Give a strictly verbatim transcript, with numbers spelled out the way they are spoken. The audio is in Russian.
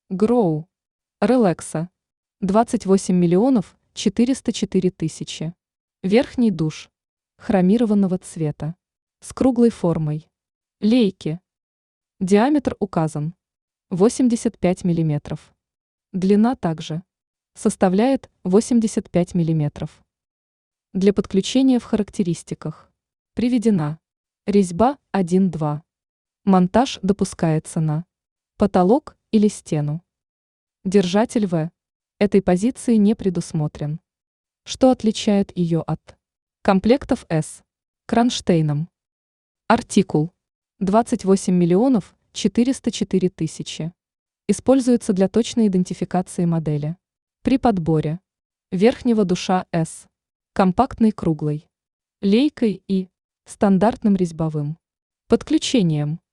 Гроу. Релакса. двадцать восемь миллионов четыреста четыре тысячи. Верхний душ. Хромированного цвета. С круглой формой. Лейки. Диаметр указан. восемьдесят пять миллиметров. Длина также составляет восемьдесят пять миллиметров. Для подключения в характеристиках приведена резьба один-два. Монтаж допускается на потолок или стену. Держатель В этой позиции не предусмотрен, что отличает ее от комплектов С кронштейном. Артикул двадцать восемь миллионов четыреста четыре тысячи. Используется для точной идентификации модели. При подборе верхнего душа С компактной круглой лейкой и стандартным резьбовым подключением